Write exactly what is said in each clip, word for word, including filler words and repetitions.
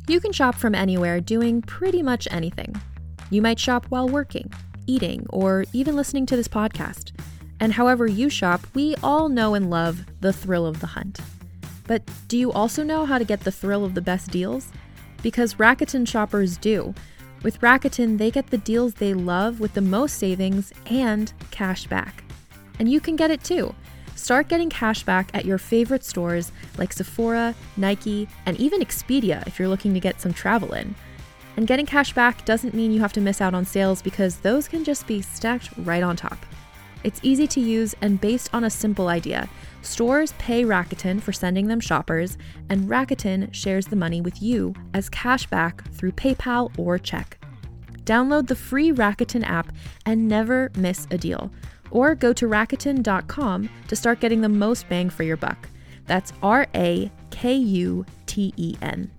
You can shop from anywhere doing pretty much anything. You might shop while working, eating, or even listening to this podcast. And however you shop, we all know and love the thrill of the hunt. But do you also know how to get the thrill of the best deals? Because Rakuten shoppers do. With Rakuten, they get the deals they love with the most savings and cash back. And you can get it too. Start getting cash back at your favorite stores like Sephora, Nike, and even Expedia if you're looking to get some travel in. And getting cash back doesn't mean you have to miss out on sales because those can just be stacked right on top. It's easy to use and based on a simple idea. Stores pay Rakuten for sending them shoppers, and Rakuten shares the money with you as cash back through PayPal or check. Download the free Rakuten app and never miss a deal. Or go to Rakuten dot com to start getting the most bang for your buck. That's R A K U T E N.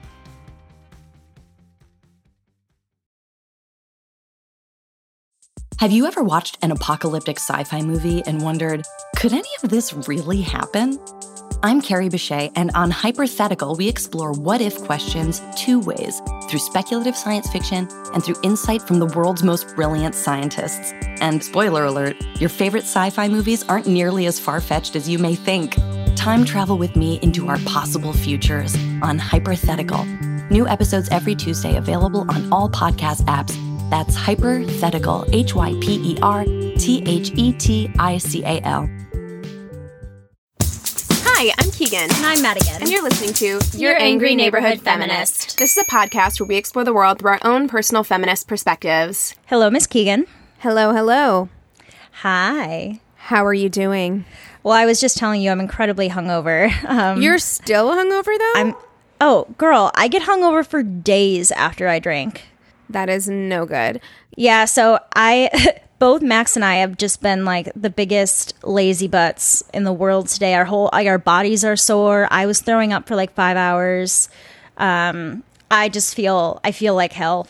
Have you ever watched an apocalyptic sci-fi movie and wondered, could any of this really happen? I'm Carrie Bechet, and on Hypothetical, we explore what-if questions two ways, through speculative science fiction and through insight from the world's most brilliant scientists. And spoiler alert, your favorite sci-fi movies aren't nearly as far-fetched as you may think. Time travel with me into our possible futures on Hypothetical. New episodes every Tuesday available on all podcast apps. That's Hypothetical, H Y P E R T H E T I C A L. Hi, I'm Keegan. And I'm Madigan. And you're listening to Your, Your Angry, Angry Neighborhood, Neighborhood Feminist. Feminist. This is a podcast where we explore the world through our own personal feminist perspectives. Hello, Miss Keegan. Hello, hello. Hi. How are you doing? Well, I was just telling you I'm incredibly hungover. Um, You're still hungover, though? I'm. Oh, girl, I get hungover for days after I drink. That is no good. Yeah, so I... Both Max and I have just been like the biggest lazy butts in the world today. Our whole, like, our bodies are sore. I was throwing up for like five hours. Um, I just feel, I feel like hell.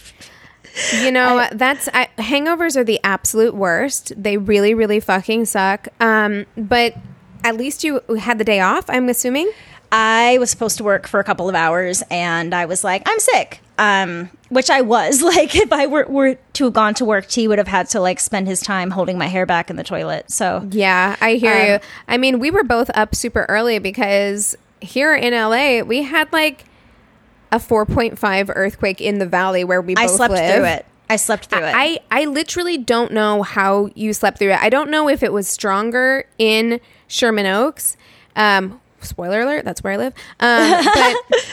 You know, I, that's, I, hangovers are the absolute worst. They really, really fucking suck. Um, but at least you had the day off, I'm assuming? I was supposed to work for a couple of hours and I was like, I'm sick. Um, which I was. Like, if I were, were to have gone to work, T would have had to like spend his time holding my hair back in the toilet. So yeah, I hear um, you. I mean, we were both up super early because here in L A, we had like a four point five earthquake in the valley where we both I slept live. through it. I slept through it. I, I literally don't know how you slept through it. I don't know if it was stronger in Sherman Oaks. Um, spoiler alert, that's where I live. Um, but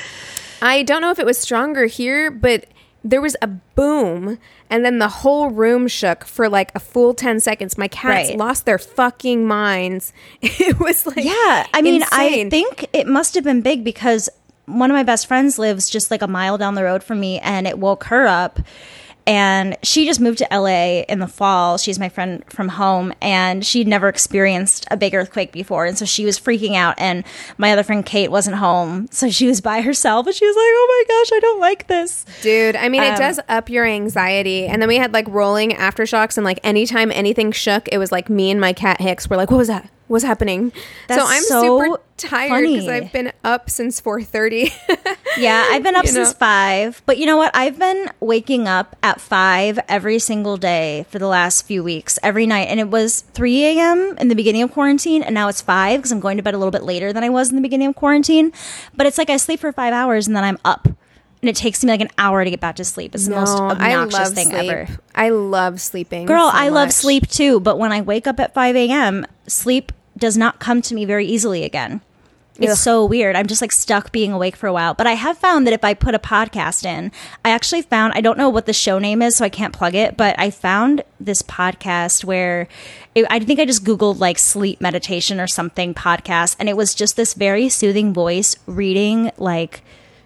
I don't know if it was stronger here, but there was a boom and then the whole room shook for like a full ten seconds. My cats Right. lost their fucking minds. It was like, yeah, I mean, insane. I think it must have been big because one of my best friends lives just like a mile down the road from me and it woke her up. And she just moved to L A in the fall. She's my friend from home, and she'd never experienced a big earthquake before. And so she was freaking out, and my other friend Kate wasn't home. So she was by herself, and she was like, oh my gosh, I don't like this. Dude, I mean, it Um, does up your anxiety. And then we had like rolling aftershocks, and like anytime anything shook, it was like me and my cat Hicks were like, what was that? What's happening? That's so I'm so super tired because funny. I've been up since four thirty. Yeah, I've been up You know? since five. But you know what? I've been waking up at five every single day for the last few weeks, every night. And it was three a.m. in the beginning of quarantine, and now it's five because I'm going to bed a little bit later than I was in the beginning of quarantine. But it's like I sleep for five hours and then I'm up. And it takes me like an hour to get back to sleep. It's the most obnoxious thing sleep. ever. I love sleeping. Girl, so I love much. sleep too. But when I wake up at five a.m., sleep does not come to me very easily again. It's Ugh. so weird. I'm just like stuck being awake for a while. But I have found that if I put a podcast in, I actually found, I don't know what the show name is, so I can't plug it, but I found this podcast where it, I think I just Googled like sleep meditation or something podcast. And it was just this very soothing voice reading like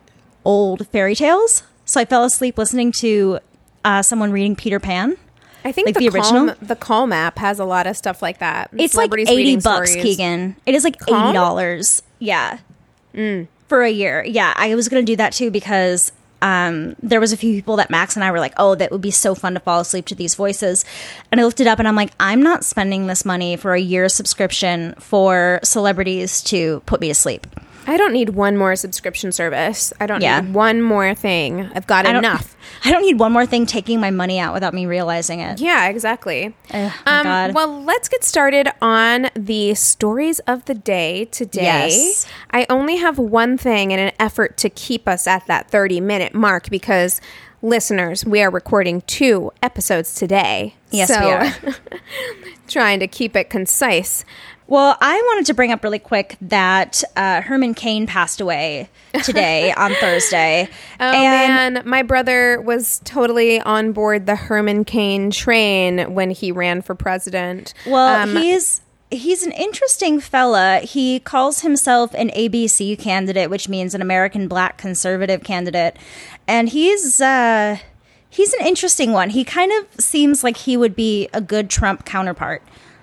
old fairy tales. So I fell asleep listening to uh, someone reading Peter Pan. I think like the, the original? Calm, the Calm app has a lot of stuff like that. It's like Celebrities eighty reading bucks, stories. Keegan. It is like Calm? eighty dollars. Yeah. Mm. For a year. Yeah, I was going to do that too because um, there was a few people that Max and I were like, oh, that would be so fun to fall asleep to these voices. And I looked it up and I'm like, I'm not spending this money for a year subscription for celebrities to put me to sleep. I don't need one more subscription service. I don't Yeah. need one more thing. I've got I don't- enough. I don't need one more thing taking my money out without me realizing it. Yeah, exactly. Ugh, my um, God. Well, let's get started on the stories of the day today. Yes. I only have one thing in an effort to keep us at that thirty minute mark because, listeners, we are recording two episodes today. Yes, so, we are. trying to keep it concise. Well, I wanted to bring up really quick that uh, Herman Cain passed away today on Thursday. Oh, and man. My brother was totally on board the Herman Cain train when he ran for president. Well, Um, he's he's an interesting fella. He calls himself an A B C candidate, which means an American Black Conservative candidate, and he's uh, he's an interesting one. He kind of seems like he would be a good Trump counterpart.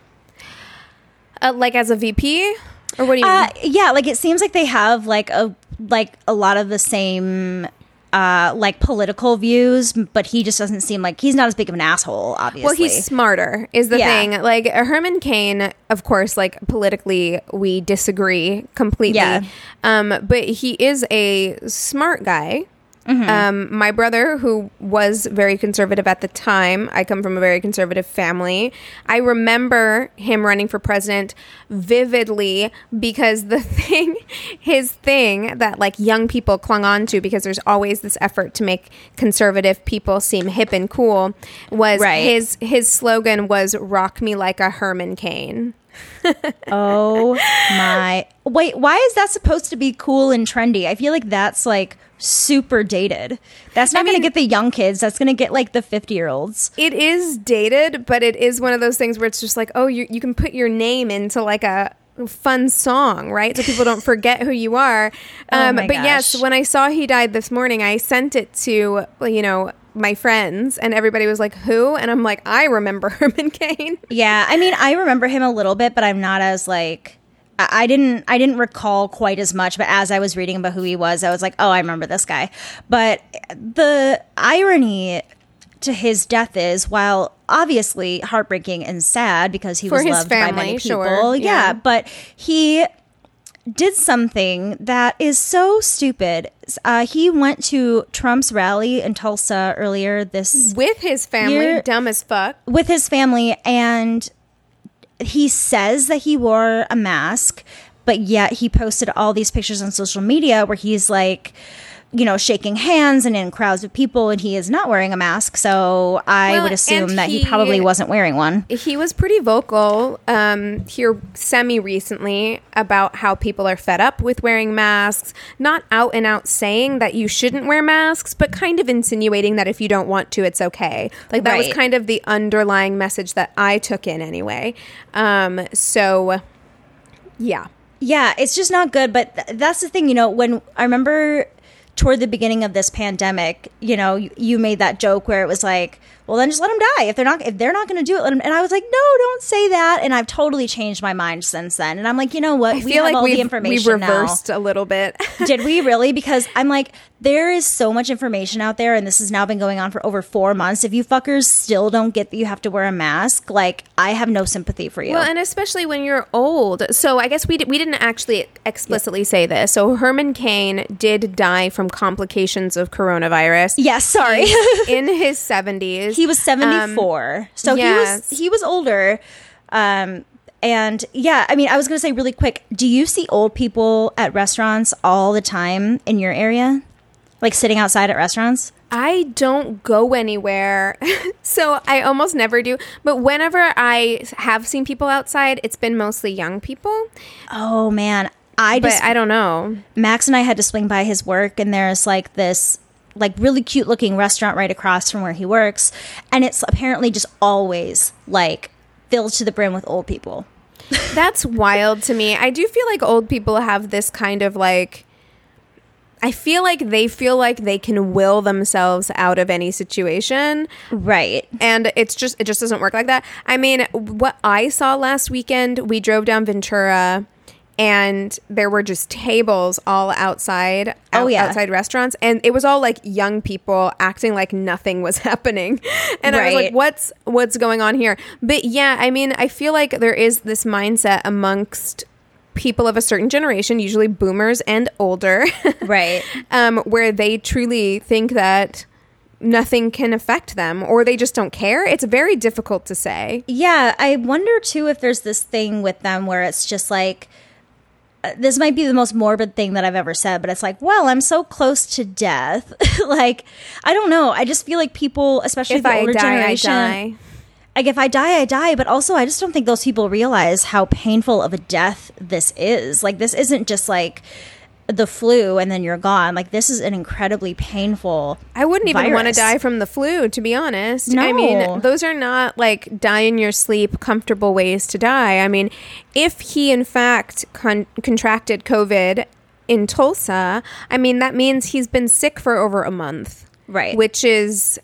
Uh, like as a V P? Or what do you mean? Uh, yeah, like it seems like they have like a like a lot of the same uh, like political views, but he just doesn't seem like he's not as big of an asshole. Obviously, Well, he's smarter is the Yeah. thing. Like uh, Herman Cain, of course, like politically we disagree completely. Yeah. Um, but he is a smart guy. Um, my brother, who was very conservative at the time, I come from a very conservative family. I remember him running for president vividly because the thing, his thing that like young people clung on to, because there's always this effort to make conservative people seem hip and cool, was Right. his his slogan was "Rock me like a Herman Cain." Oh my! Wait, why is that supposed to be cool and trendy? I feel like that's like super dated. That's not I going to mean- get the young kids. That's going to get like the fifty year olds. It is dated, but it is one of those things where it's just like, oh, you you can put your name into like a fun song, right? So people don't forget who you are. Oh Um, my but yes, gosh. when I saw he died this morning, I sent it to, well, you know, my friends, and everybody was like, who? And I'm like, I remember Herman Cain. Yeah, I mean, I remember him a little bit, but I'm not as like. I I didn't. I didn't recall quite as much, but as I was reading about who he was, I was like, "Oh, I remember this guy." But the irony to his death is, while obviously heartbreaking and sad because he For was his loved by family, many people, sure, yeah, yeah. but he did something that is so stupid. Uh, he went to Trump's rally in Tulsa earlier this With his family, You're- dumb as fuck. with his family, and he says that he wore a mask, but yet he posted all these pictures on social media where he's like, you know, shaking hands and in crowds of people, and he is not wearing a mask. So I Well, would assume and that he, he- probably wasn't wearing one. He was pretty vocal um, here semi recently about how people are fed up with wearing masks. Not out and out saying that you shouldn't wear masks, but kind of insinuating that if you don't want to, it's okay. Like that was Right. kind of the underlying message that I took in anyway. Um, so, yeah. Yeah, it's just not good. But th- that's the thing, you know, when I remember toward the beginning of this pandemic, you know, you, you made that joke where it was like, well, then just let them die. If they're not, if they're not going to do it, let 'em- and I was like, no, don't say that. And I've totally changed my mind since then. And I'm like, you know what? I we feel have like all we've, the we information reversed a little bit. now. Did we really? Because I'm like, there is so much information out there, and this has now been going on for over four months. If you fuckers still don't get that you have to wear a mask, like, I have no sympathy for you. Well, and especially when you're old. So I guess we, d- we didn't actually explicitly say this. So Herman Cain did die from complications of coronavirus. yes, sorry. He's in his seventies. He was seventy-four. so yes. he was he was older. Um and yeah, I mean, I was going to say really quick, do you see old people at restaurants all the time in your area? Like sitting outside at restaurants? I don't go anywhere. So I almost never do. But whenever I have seen people outside, it's been mostly young people. Oh man, I But just I don't know. Max and I had to swing by his work, and there's like this like really cute looking restaurant right across from where he works, and it's apparently just always like filled to the brim with old people. That's wild to me. I do feel like old people have this kind of like, I feel like they feel like they can will themselves out of any situation. Right. And it's just, it just doesn't work like that. I mean, what I saw last weekend, we drove down Ventura and there were just tables all outside, out, Oh, yeah. outside restaurants. And it was all like young people acting like nothing was happening. And I was like, Right. what's, what's going on here? But yeah, I mean, I feel like there is this mindset amongst people of a certain generation, usually boomers and older, Right. um, where they truly think that nothing can affect them or they just don't care. It's very difficult to say. Yeah, I wonder too if there's this thing with them where it's just like, uh, this might be the most morbid thing that I've ever said, but it's like, well, I'm so close to death. Like, I don't know. I just feel like people, especially If the I older die, generation, I die. like if I die, I die. But also, I just don't think those people realize how painful of a death this is. Like, this isn't just like the flu and then you're gone. Like, this is an incredibly painful I wouldn't even want to virus. die from the flu, to be honest. No. I mean, those are not like die in your sleep, comfortable ways to die. I mean, if he in fact con- contracted COVID in Tulsa, I mean, that means he's been sick for over a month. Right. Which is,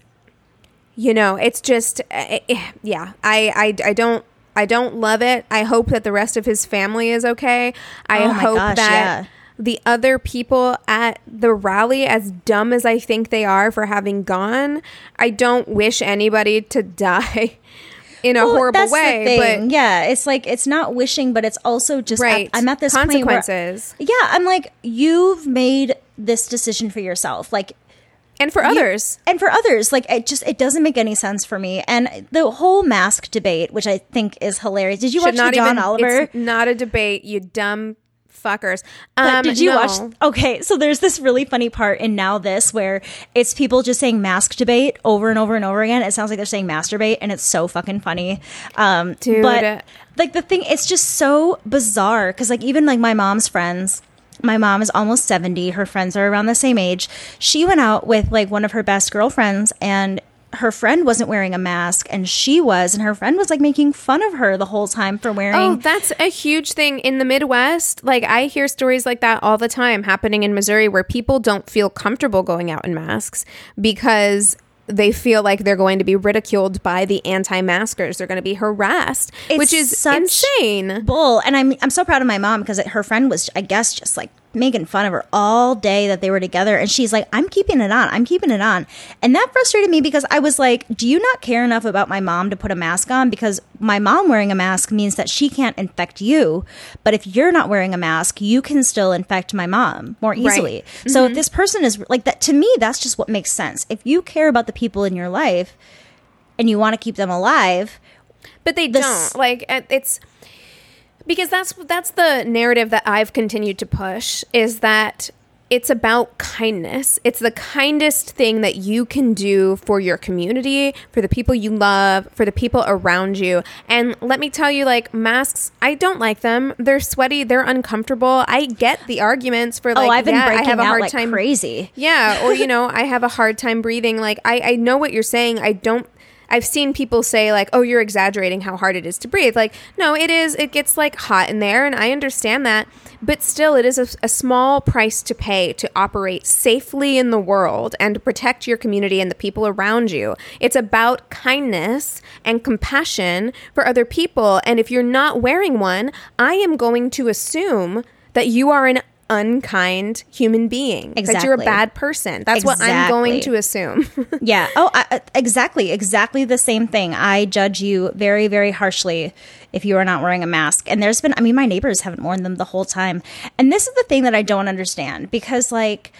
you know, it's just, uh, yeah, I, I, I don't, I don't love it. I hope that the rest of his family is okay. I Oh my hope gosh, that yeah. the other people at the rally, as dumb as I think they are for having gone, I don't wish anybody to die in a Well, horrible that's the way. thing. But yeah, it's like it's not wishing, but it's also just right, at, I'm at this point where consequences, yeah, I'm like, you've made this decision for yourself, like, and for you- others. and for others, like it just it doesn't make any sense for me. And the whole mask debate, which I think is hilarious. Did you Should watch the not John even. Oliver? It's not a debate, you dumb fuckers. But Um, did you no. watch? Okay, so there's this really funny part in Now This where it's people just saying mask debate over and over and over again. It sounds like they're saying masturbate, and it's so fucking funny. Um, Dude. But like the thing, it's just so bizarre because like even like my mom's friends. My mom is almost seventy. Her friends are around the same age. She went out with like one of her best girlfriends and her friend wasn't wearing a mask and she was, and her friend was like making fun of her the whole time for wearing. Oh, that's a huge thing in the Midwest. Like, I hear stories like that all the time happening in Missouri where people don't feel comfortable going out in masks because they feel like they're going to be ridiculed by the anti-maskers. They're going to be harassed, It's which is such insane. bull. And I'm I'm so proud of my mom because her friend was, I guess, just like making fun of her all day that they were together, and she's like, I'm keeping it on, I'm keeping it on. And that frustrated me because I was like, do you not care enough about my mom to put a mask on? Because my mom wearing a mask means that she can't infect you, but if you're not wearing a mask, you can still infect my mom more easily. Right. So Mm-hmm. if this person is like that, to me, that's just what makes sense. If you care about the people in your life and you want to keep them alive, But they This- don't. Like, it- it's because that's that's the narrative that I've continued to push, is that it's about kindness. It's the kindest thing that you can do for your community, for the people you love, for the people around you. And let me tell you, like, masks, I don't like them. They're sweaty. They're uncomfortable. I get the arguments for, like, oh, I've been yeah, I breaking have a out hard like time. crazy. Yeah, or, you know, I have a hard time breathing. Like, I, I know what you're saying. I don't, I've seen people say, like, oh, you're exaggerating how hard it is to breathe. Like, no, it is, it gets, like, hot in there, and I understand that. But still, it is a, a small price to pay to operate safely in the world and to protect your community and the people around you. It's about kindness and compassion for other people. And if you're not wearing one, I am going to assume that you are an unkind human being, that you're a Exactly. bad person. That's what I'm going Exactly. to assume. Yeah. Oh, I, I- exactly. Exactly the same thing. I judge you very, very harshly if you are not wearing a mask. And there's been, I mean, my neighbors haven't worn them the whole time. And this is the thing that I don't understand because, like,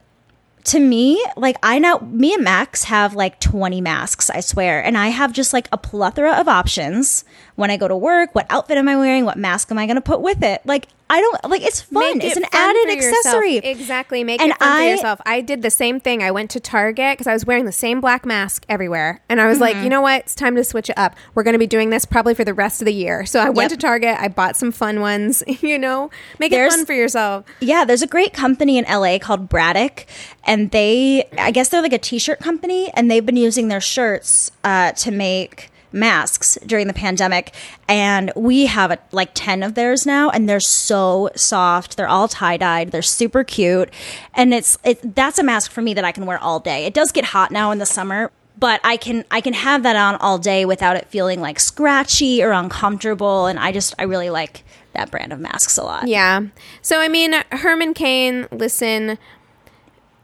to me, like, I know me and Max have like twenty masks, I swear. And I have just like a plethora of options when I go to work. What outfit am I wearing? What mask am I going to put with it? Like, I don't, like, it's fun. Make It's it an fun added for yourself. accessory. Exactly. Make And it fun I- for yourself. I did the same thing. I went to Target because I was wearing the same black mask everywhere. And I was like, you know what? It's time to switch it up. We're going to be doing this probably for the rest of the year. So I went Yep. to Target. I bought some fun ones, you know, make There's- it fun for yourself. Yeah, there's a great company in L A called Braddock, and they, I guess they're like a t-shirt company, and they've been using their shirts uh, to make masks during the pandemic, and we have a, like ten of theirs now, and they're so soft. They're all tie-dyed. They're super cute, and it's it, that's a mask for me that I can wear all day. It does get hot now in the summer, but I can I can have that on all day without it feeling like scratchy or uncomfortable, and I just I really like that brand of masks a lot. Yeah. So, I mean, Herman Cain, listen,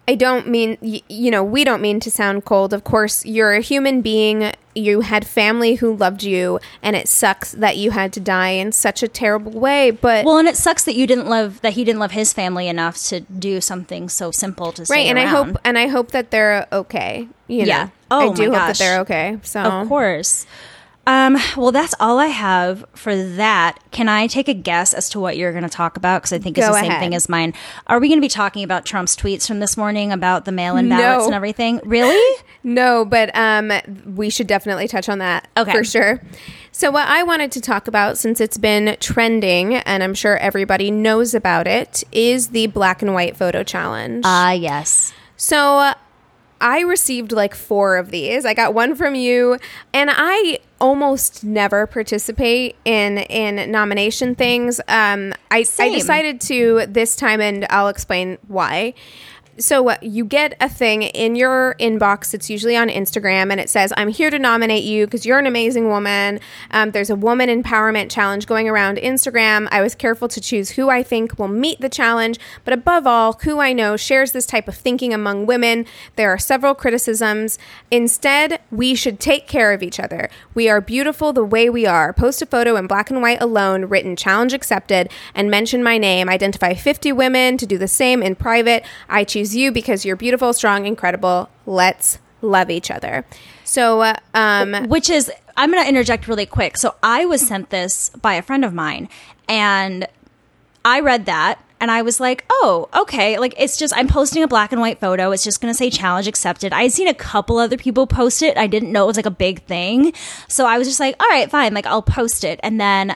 I don't mean, y- you know, we don't mean to sound cold. Of course, you're a human being. You had family who loved you, and it sucks that you had to die in such a terrible way. But well, and it sucks that you didn't love that he didn't love his family enough to do something so simple to stay right. And around. I hope, and I hope that they're okay. You know? Yeah. Oh I do my hope gosh. that they're okay. So Of course. Um, well, that's all I have for that. Can I take a guess as to what you're going to talk about? Because I think it's Go the same ahead. thing as mine. Are we going to be talking about Trump's tweets from this morning about the mail-in No. ballots and everything? Really? No, but um, we should definitely touch on that Okay. for sure. So what I wanted to talk about, since it's been trending, and I'm sure everybody knows about it, is the black and white photo challenge. Ah, yes. So uh, I received like four of these. I got one from you, and I almost never participate in in nomination things. Um, I, I Same. decided to this time, and I'll explain why. So uh, you get a thing in your inbox. It's usually on Instagram, and it says, I'm here to nominate you because you're an amazing woman. Um, there's a woman empowerment challenge going around Instagram. I was careful to choose who I think will meet the challenge, but above all, who I know shares this type of thinking among women. There are several criticisms. Instead, we should take care of each other. We are beautiful the way we are. Post a photo in black and white alone, written challenge accepted, and mention my name. Identify fifty women to do the same in private. I choose you because you're beautiful, strong, incredible. Let's love each other. So, uh, um, Which is, I'm going to interject really quick. So I was sent this by a friend of mine, and I read that, and I was like, oh, okay. Like, it's just, I'm posting a black and white photo. It's just going to say challenge accepted. I had seen a couple other people post it. I didn't know it was like a big thing. So I was just like, all right, fine. Like, I'll post it. And then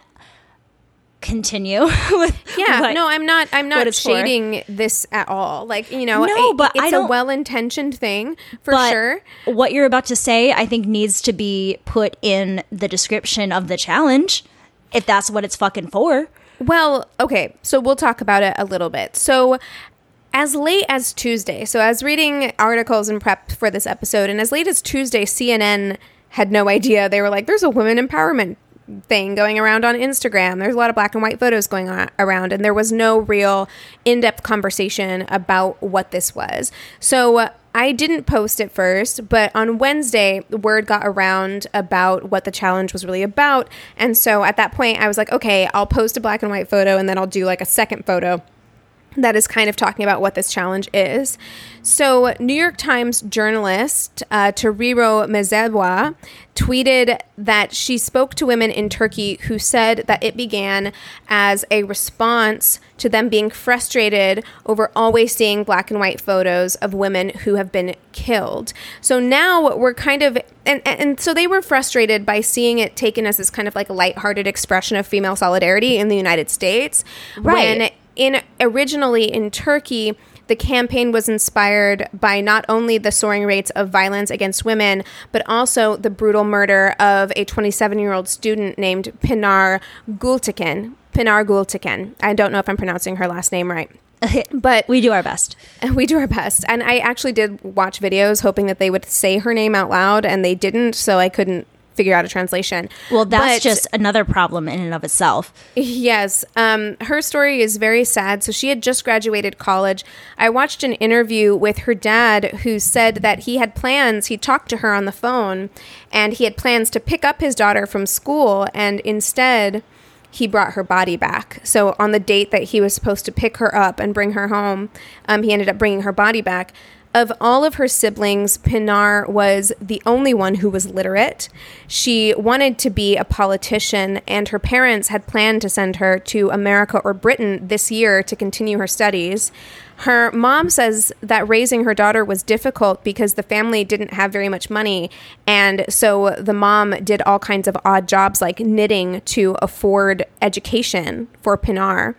continue with yeah, what- no, I'm not, I'm what not it's for. shading this at all. Like, you know, No, it- but it's I a don't- well-intentioned thing for But sure. what you're about to say, I think, needs to be put in the description of the challenge, if that's what it's fucking for. Well, okay, so we'll talk about it a little bit. So as late as Tuesday, so I was reading articles and prep for this episode, and as late as Tuesday, C N N had no idea. They were like, there's a women empowerment thing going around on Instagram. There's a lot of black and white photos going on around, and there was no real in-depth conversation about what this was. So uh, I didn't post it first, but on Wednesday, word got around about what the challenge was really about. And so at that point, I was like, okay, I'll post a black and white photo, and then I'll do like a second photo that is kind of talking about what this challenge is. So New York Times journalist uh, Toriro Mezebwa tweeted that she spoke to women in Turkey who said that it began as a response to them being frustrated over always seeing black and white photos of women who have been killed. So now we're kind of, and, and so they were frustrated by seeing it taken as this kind of like lighthearted expression of female solidarity in the United States. Right. When in originally in Turkey, the campaign was inspired by not only the soaring rates of violence against women, but also the brutal murder of a twenty-seven-year-old student named Pinar Gultekin. Pinar Gultekin. I don't know if I'm pronouncing her last name right. But We do our best. we do our best. And I actually did watch videos hoping that they would say her name out loud, and they didn't, so I couldn't figure out a translation. Well, that's But- just another problem in and of itself. Yes. Um, her story is very sad. So she had just graduated college. I watched an interview with her dad who said that he had plans. He talked to her on the phone, and he had plans to pick up his daughter from school, and instead he brought her body back. So on the date that he was supposed to pick her up and bring her home, um, he ended up bringing her body back. Of all of her siblings, Pinar was the only one who was literate. She wanted to be a politician, and her parents had planned to send her to America or Britain this year to continue her studies. Her mom says that raising her daughter was difficult because the family didn't have very much money, and so the mom did all kinds of odd jobs like knitting to afford education for Pinar.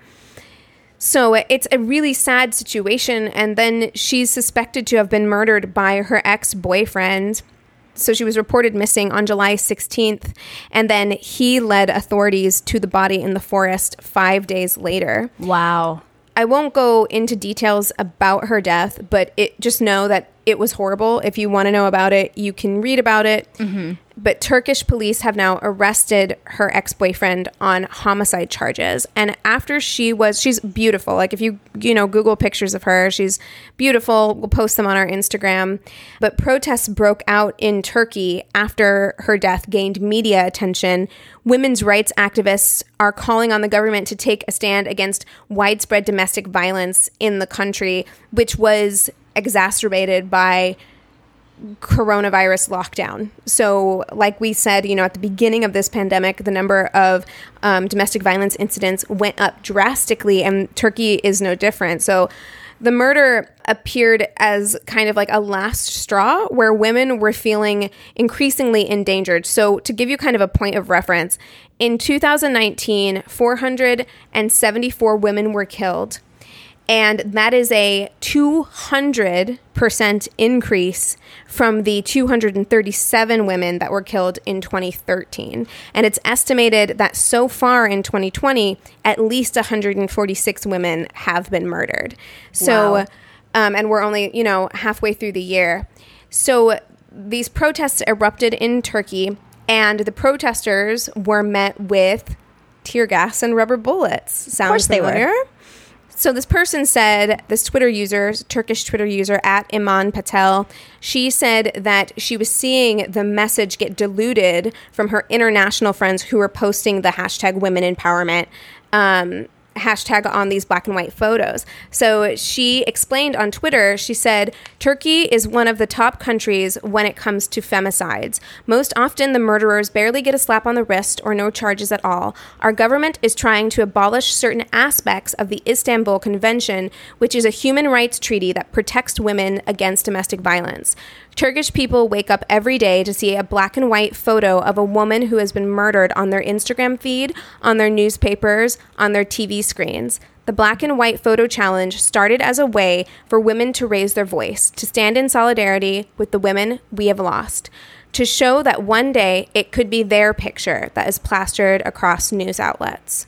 So it's a really sad situation. And then she's suspected to have been murdered by her ex-boyfriend. So she was reported missing on July sixteenth. And then he led authorities to the body in the forest five days later. Wow. I won't go into details about her death, but it just know that it was horrible. If you want to know about it, you can read about it. Mm-hmm. But Turkish police have now arrested her ex-boyfriend on homicide charges. And after she was, she's beautiful. Like if you, you know, Google pictures of her, she's beautiful. We'll post them on our Instagram. But protests broke out in Turkey after her death gained media attention. Women's rights activists are calling on the government to take a stand against widespread domestic violence in the country, which was exacerbated by coronavirus lockdown. So like we said, you know, at the beginning of this pandemic, the number of um, domestic violence incidents went up drastically, and Turkey is no different. So the murder appeared as kind of like a last straw where women were feeling increasingly endangered. So to give you kind of a point of reference, in two thousand nineteen, four hundred seventy-four women were killed. And that is a two hundred percent increase from the two hundred thirty-seven women that were killed in twenty thirteen. And it's estimated that so far in twenty twenty, at least one hundred forty-six women have been murdered. So, wow. um, and we're only, you know, halfway through the year. So these protests erupted in Turkey, and the protesters were met with tear gas and rubber bullets. Sounds of course familiar? they were. So this person said, this Twitter user, Turkish Twitter user at Iman Patel, she said that she was seeing the message get diluted from her international friends who were posting the hashtag women empowerment um, hashtag on these black and white photos. So she explained on Twitter, she said, Turkey is one of the top countries when it comes to femicides. Most often, the murderers barely get a slap on the wrist or no charges at all. Our government is trying to abolish certain aspects of the Istanbul Convention, which is a human rights treaty that protects women against domestic violence. Turkish people wake up every day to see a black and white photo of a woman who has been murdered on their Instagram feed, on their newspapers, on their T V screens. The black and white photo challenge started as a way for women to raise their voice, to stand in solidarity with the women we have lost, to show that one day it could be their picture that is plastered across news outlets.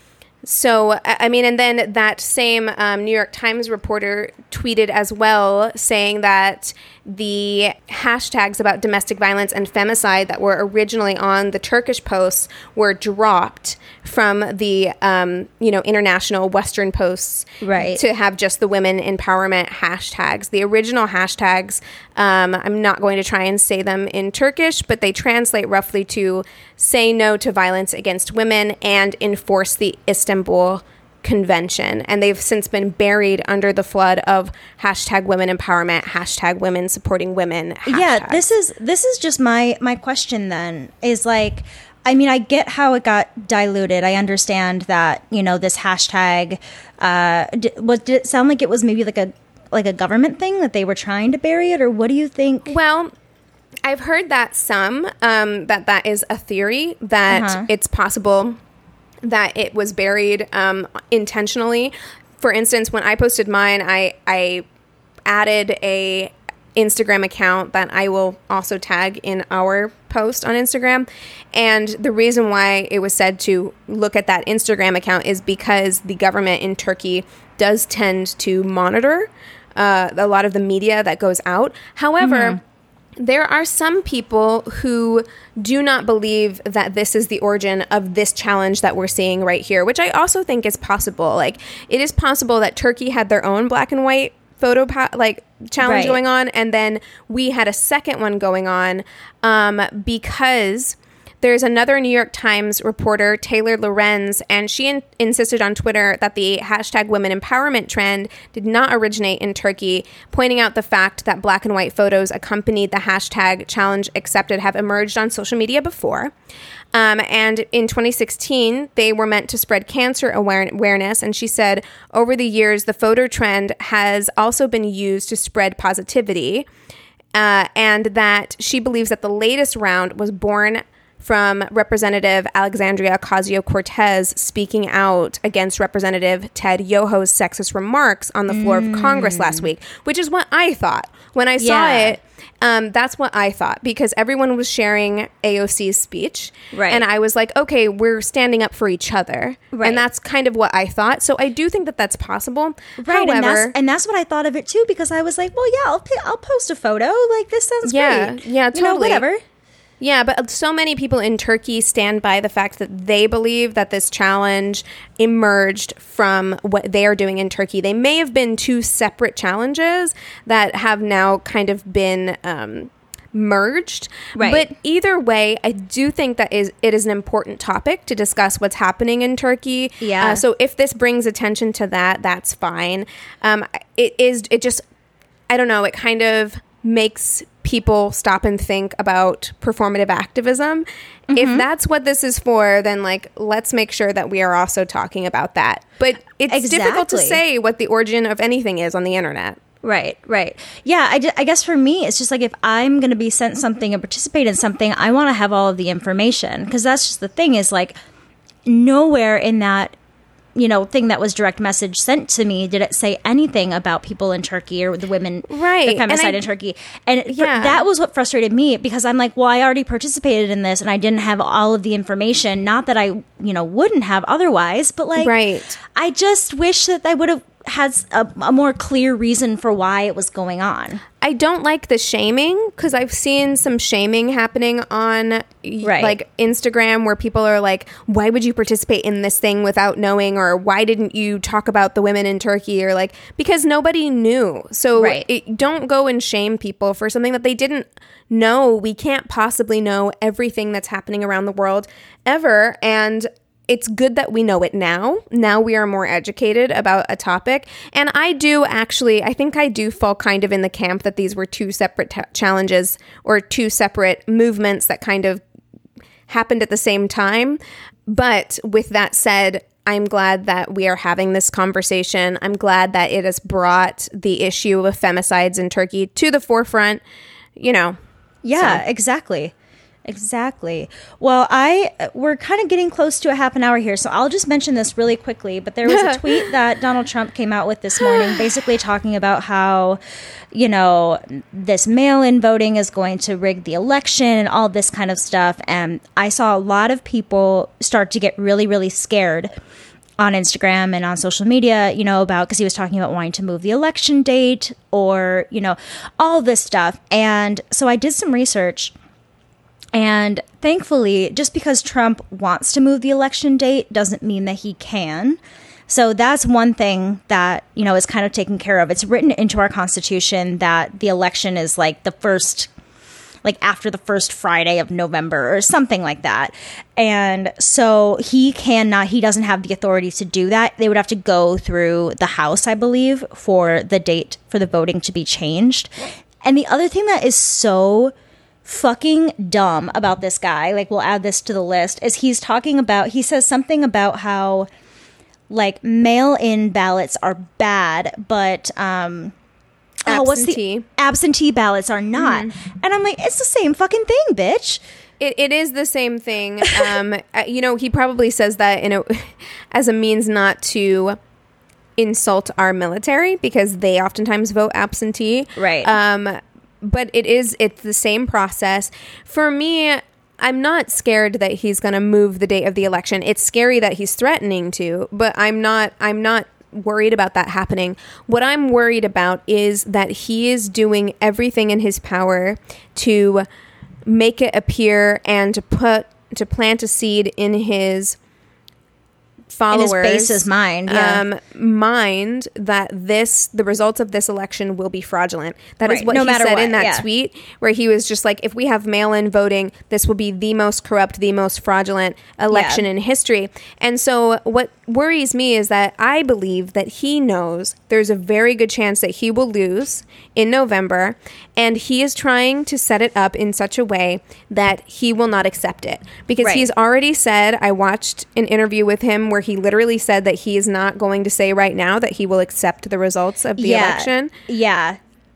So, I mean, and then that same um, New York Times reporter tweeted as well, saying that the hashtags about domestic violence and femicide that were originally on the Turkish posts were dropped from the, um, you know, international Western posts, right, to have just the women empowerment hashtags. The original hashtags, um, I'm not going to try and say them in Turkish, but they translate roughly to say no to violence against women and enforce the Istanbul Convention. And they've since been buried under the flood of hashtag women empowerment, hashtag women supporting women. Hashtags. Yeah, this is this is just my my question then is like, I mean, I get how it got diluted. I understand that, you know, this hashtag uh did, was did it sound like it was maybe like a like a government thing that they were trying to bury it, or what do you think? Well, I've heard that some um that that is a theory that Uh-huh. it's possible that it was buried um, intentionally. For instance, when I posted mine, I I added a Instagram account that I will also tag in our post on Instagram. And the reason why it was said to look at that Instagram account is because the government in Turkey does tend to monitor uh, a lot of the media that goes out. However, mm-hmm. there are some people who do not believe that this is the origin of this challenge that we're seeing right here, which I also think is possible. Like, it is possible that Turkey had their own black and white photo pa- like challenge right. going on, and then we had a second one going on um, because there's another New York Times reporter, Taylor Lorenz, and she in- insisted on Twitter that the hashtag women empowerment trend did not originate in Turkey, pointing out the fact that black and white photos accompanied the hashtag challenge accepted have emerged on social media before. Um, and in twenty sixteen, they were meant to spread cancer aware- awareness. And she said, over the years, the photo trend has also been used to spread positivity. Uh, and that she believes that the latest round was born from Representative Alexandria Ocasio-Cortez speaking out against Representative Ted Yoho's sexist remarks on the floor mm. of Congress last week, which is what I thought. When I saw yeah. it, um, that's what I thought, because everyone was sharing A O C's speech. Right. And I was like, okay, we're standing up for each other. Right. And that's kind of what I thought. So I do think that that's possible. Right. However, and, that's, and that's what I thought of it too, because I was like, well, yeah, I'll, I'll post a photo. Like, this sounds yeah, great. Yeah, totally. You know, whatever. Yeah, but so many people in Turkey stand by the fact that they believe that this challenge emerged from what they are doing in Turkey. They may have been two separate challenges that have now kind of been um, merged. Right. But either way, I do think that is it is an important topic to discuss what's happening in Turkey. Yeah. Uh, so if this brings attention to that, that's fine. Um, it is. It just. I don't know. It kind of makes people stop and think about performative activism. Mm-hmm. If that's what this is for, then like let's make sure that we are also talking about that. But it's exactly. difficult to say what the origin of anything is on the internet. Right, right. Yeah, I, ju- I guess for me, it's just like if I'm going to be sent something and participate in something, I want to have all of the information, because that's just the thing is like nowhere in that, you know, thing that was direct message sent to me did it say anything about people in Turkey or the women, right. the femicide I, in Turkey. And yeah. for, that was what frustrated me, because I'm like, well, I already participated in this and I didn't have all of the information. Not that I, you know, wouldn't have otherwise, but like, right. I just wish that I would have has a, a more clear reason for why it was going on. I don't like the shaming, because I've seen some shaming happening on right. like Instagram where people are like, why would you participate in this thing without knowing, or why didn't you talk about the women in Turkey, or like because nobody knew. So right. it, don't go and shame people for something that they didn't know. We can't possibly know everything that's happening around the world ever, and it's good that we know it now. Now we are more educated about a topic. And I do actually, I think I do fall kind of in the camp that these were two separate t- challenges or two separate movements that kind of happened at the same time. But with that said, I'm glad that we are having this conversation. I'm glad that it has brought the issue of femicides in Turkey to the forefront, you know. Yeah, so. exactly. Exactly. Well, I we're kind of getting close to a half an hour here, so I'll just mention this really quickly. But there was a tweet that Donald Trump came out with this morning, basically talking about how, you know, this mail-in voting is going to rig the election and all this kind of stuff. And I saw a lot of people start to get really, really scared on Instagram and on social media, you know, about, because he was talking about wanting to move the election date or, you know, all this stuff. And so I did some research. And thankfully, just because Trump wants to move the election date doesn't mean that he can. So that's one thing that, you know, is kind of taken care of. It's written into our Constitution that the election is like the first, like after the first Friday of November or something like that. And so he cannot, he doesn't have the authority to do that. They would have to go through the House, I believe, for the date for the voting to be changed. And the other thing that is so fucking dumb about this guy, like we'll add this to the list, is he's talking about, he says something about how like mail-in ballots are bad, but um oh, what's the absentee ballots are not. Mm-hmm. And I'm like, it's the same fucking thing, bitch. It it is the same thing. Um, you know, he probably says that in a as a means not to insult our military, because they oftentimes vote absentee. Right. Um. But it is, it's the same process. For me, I'm not scared that he's going to move the date of the election. It's scary that he's threatening to, but I'm not, I'm not worried about that happening. What I'm worried about is that he is doing everything in his power to make it appear and to put, to plant a seed in his followers, in his base's mind, yeah. um, mind that this, the results of this election will be fraudulent. That right. is what no he matter said what, in that yeah. tweet, where he was just like, if we have mail-in voting, this will be the most corrupt, the most fraudulent election yeah. in history. And so what worries me is that I believe that he knows there's a very good chance that he will lose in November, and he is trying to set it up in such a way that he will not accept it. Because right. he's already said, I watched an interview with him where he literally said that he is not going to say right now that he will accept the results of the yeah. election. Yeah.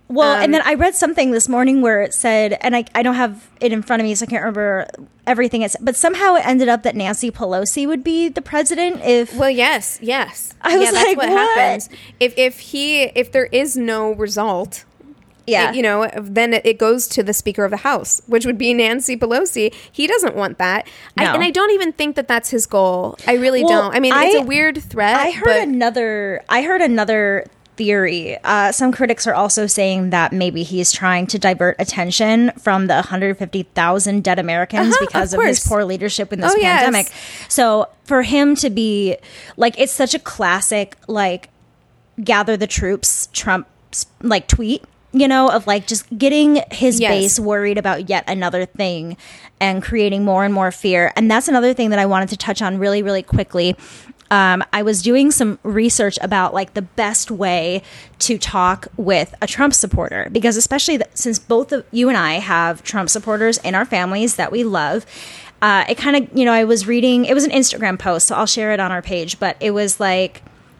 Well, Um, and then I read something this morning where it said, and I, I don't have it in front of me, so I can't remember everything it's, but somehow it ended up that Nancy Pelosi would be the president if. Well, yes, yes. I was yeah, that's like, what, what? happens. If if he if there is no result, yeah. it- you know, then it, it goes to the Speaker of the House, which would be Nancy Pelosi. He doesn't want that, I, No. and I don't even think that that's his goal. I really Well, don't. I mean, I- it's a weird threat. I heard but another. I heard another theory. Uh, some critics are also saying that maybe he's trying to divert attention from the one hundred fifty thousand dead Americans Uh-huh, because of of, his course. poor leadership in this Oh, yes. pandemic. So for him to be like, it's such a classic like gather the troops Trump like tweet. You know, of like just getting his Yes. base worried about yet another thing and creating more and more fear. And that's another thing that I wanted to touch on really, really quickly. Um, I was doing some research about like the best way to talk with a Trump supporter, because especially th- since both of you and I have Trump supporters in our families that we love, uh, it kind of, you know, I was reading, it was an Instagram post, so I'll share it on our page, but it was like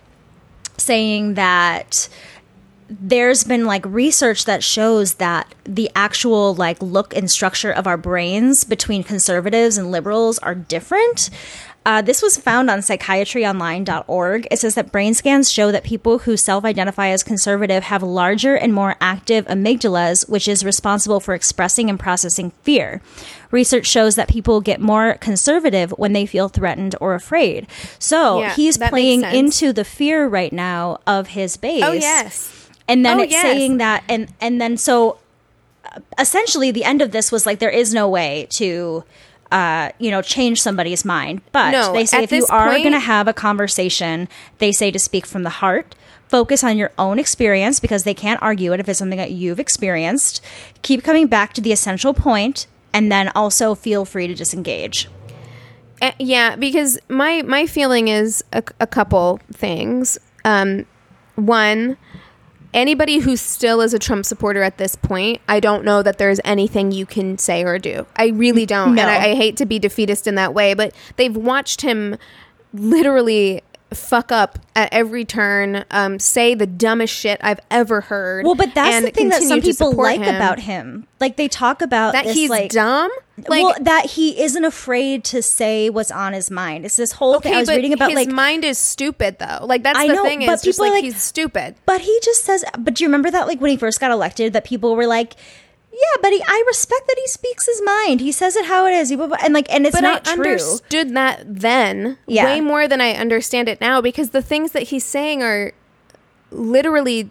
saying that there's been like research that shows that the actual like look and structure of our brains between conservatives and liberals are different. Uh, this was found on psychiatry online dot org. It says that brain scans show that people who self-identify as conservative have larger and more active amygdalas, which is responsible for expressing and processing fear. Research shows that people get more conservative when they feel threatened or afraid. So Yeah, he's that makes playing sense. into the fear right now of his base. oh yes, And then Oh, it's yes. saying that, and and then so uh, essentially the end of this was like there is no way to, uh, you know, change somebody's mind. But No, they say at if you this are point- going to have a conversation, they say to speak from the heart. Focus on your own experience because they can't argue it if it's something that you've experienced. Keep coming back to the essential point, and then also feel free to disengage. Uh, yeah, because my my feeling is a, a couple things. Um, one, anybody who still is a Trump supporter at this point, I don't know that there's anything you can say or do. I really don't. No. And I, I hate to be defeatist in that way, but they've watched him literally fuck up at every turn, um, say the dumbest shit I've ever heard. Well, but that's and the thing that some continue to people support like him. about him. Like they talk about That this, he's like, dumb? Like, well, that he isn't afraid to say what's on his mind. It's this whole thing I was but reading about. his Like, mind is stupid, though. Like, that's I the know, thing. but Is just people are like, like- he's stupid. but he just says. But do you remember that, like when he first got elected, that people were like, "Yeah, but he, I respect that he speaks his mind. He says it how it is." And like, and it's But not I true. understood that then Yeah. way more than I understand it now, because the things that he's saying are literally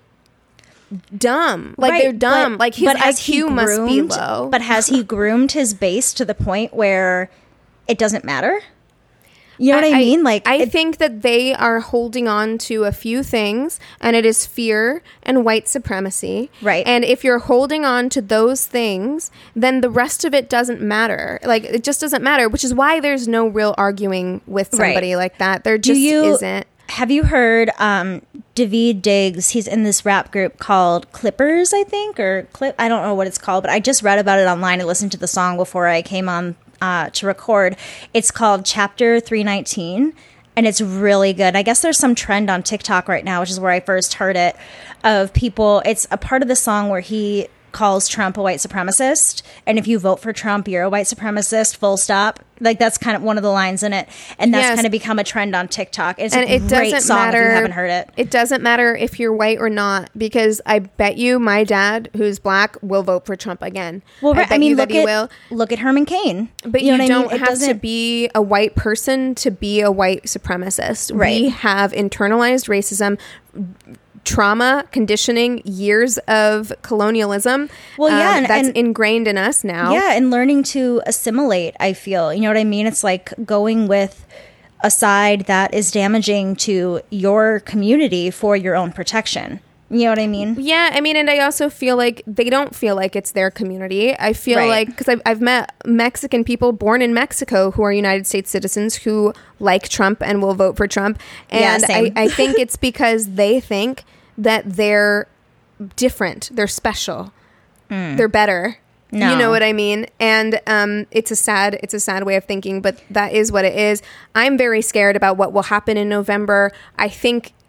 dumb. Like, Right, they're dumb. but- like, his but I has he Q must be groomed- low. But has he groomed his base to the point where it doesn't matter? You know what I, mean? Like, I it- think that they are holding on to a few things, and it is fear and white supremacy. Right. And if you're holding on to those things, then the rest of it doesn't matter. Like, it just doesn't matter, which is why there's no real arguing with somebody Right. like that. There Do just you- isn't. Have you heard um, Daveed Diggs? He's in this rap group called Clippers, I think, or Clip. I don't know what it's called, but I just read about it online and listened to the song before I came on uh, to record. It's called Chapter three nineteen, and it's really good. I guess there's some trend on TikTok right now, which is where I first heard it, of people. It's a part of the song where he calls Trump a white supremacist, and if you vote for Trump, you're a white supremacist, full stop. Like, that's kind of one of the lines in it, and that's Yes. kind of become a trend on TikTok. It's And a it great doesn't song matter if you haven't heard it. It doesn't matter if you're white or not, because I bet you my dad, who's black, will vote for Trump again. Well, I, right, bet I mean, you look that he at will. look at Herman Cain. But you, know what I mean? don't It have to doesn't- be a white person to be a white supremacist. Right. We have internalized racism, trauma, conditioning, years of colonialism. Well, yeah, um, and- that's and- ingrained in us now. Yeah, and learning to assimilate, I feel. You know what I mean? It's like going with a side that is damaging to your community for your own protection. You know what I mean? Yeah, I mean, and I also feel like they don't feel like it's their community. I feel Right. like, because I've, I've met Mexican people born in Mexico who are United States citizens who like Trump and will vote for Trump. Yeah, And same. I, I think it's because they think that they're different, they're special, they're better. No. You know what I mean? And um, it's a sad, it's a sad way of thinking, but that is what it is. I'm very scared about what will happen in November. I think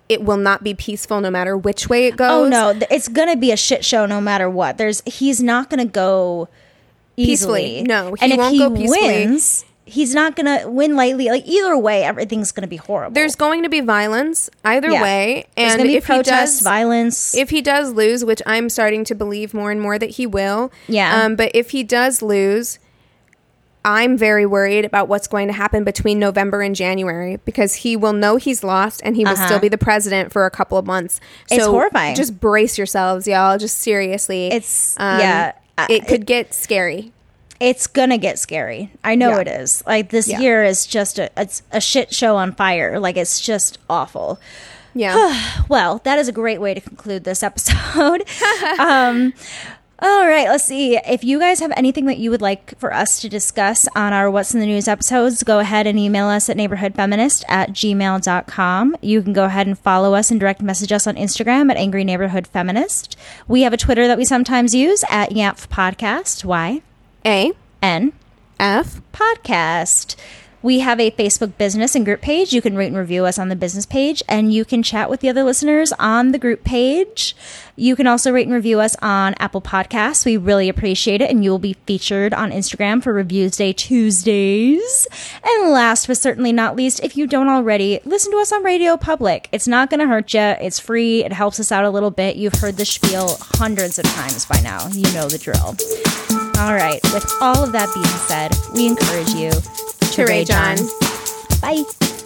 it will not be peaceful no matter which way it goes. Oh no, th- it's gonna be a shit show no matter what. There's he's not gonna go easily. Peacefully. No, he and if won't he go peacefully. wins, he's not gonna win lightly. Like either way, everything's gonna be horrible. There's going to be violence either Yeah. way, There's and gonna be if protests, he does, violence. if he does lose, which I'm starting to believe more and more that he will, Yeah. Um, but if he does lose, I'm very worried about what's going to happen between November and January because he will know he's lost and he will Uh-huh. still be the president for a couple of months. So It's horrifying. Just brace yourselves, y'all. Just seriously, It's- um, yeah, uh, it could get scary. it's gonna get scary. I know Yeah. it is. Like this Yeah. year is just a it's a shit show on fire. Like it's just awful. Yeah. Well, that is a great way to conclude this episode. um, all right, let's see. If you guys have anything that you would like for us to discuss on our What's in the News episodes, go ahead and email us at neighborhoodfeminist at gmail dot com. You can go ahead and follow us and direct message us on Instagram at Angry Neighborhood Feminist. We have a Twitter that we sometimes use at Yamf Podcast. Y A N F. Podcast. We have a Facebook business and group page. You can rate and review us on the business page, and you can chat with the other listeners on the group page. You can also rate and review us on Apple Podcasts. We really appreciate it, and you will be featured on Instagram for Reviews Day Tuesdays. And last but certainly not least, if you don't already, listen to us on Radio Public. It's not going to hurt you. It's free. It helps us out a little bit. You've heard the spiel hundreds of times by now. You know the drill. All right. With all of that being said, we encourage you to rage on. Bye.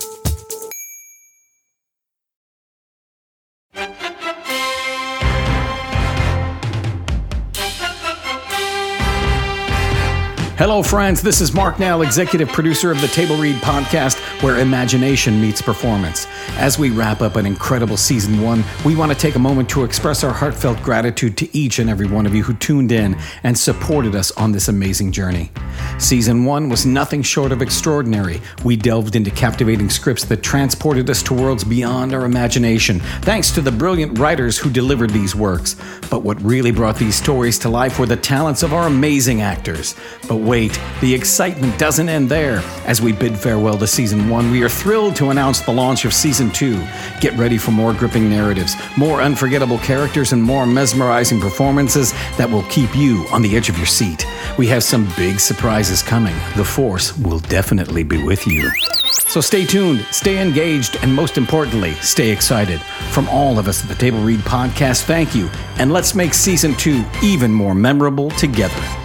Hello, friends. This is Mark Nell, executive producer of the Table Read podcast, where imagination meets performance. As we wrap up an incredible season one, we want to take a moment to express our heartfelt gratitude to each and every one of you who tuned in and supported us on this amazing journey. Season one was nothing short of extraordinary. We delved into captivating scripts that transported us to worlds beyond our imagination, thanks to the brilliant writers who delivered these works. But what really brought these stories to life were the talents of our amazing actors. But wait, the excitement doesn't end there. As we bid farewell to season one, we are thrilled to announce the launch of season two. Get ready for more gripping narratives, more unforgettable characters, and more mesmerizing performances that will keep you on the edge of your seat. We have some big surprises coming. The Force will definitely be with you. So stay tuned, stay engaged, and most importantly, stay excited. From all of us at the Table Read podcast, thank you, and let's make season two even more memorable together.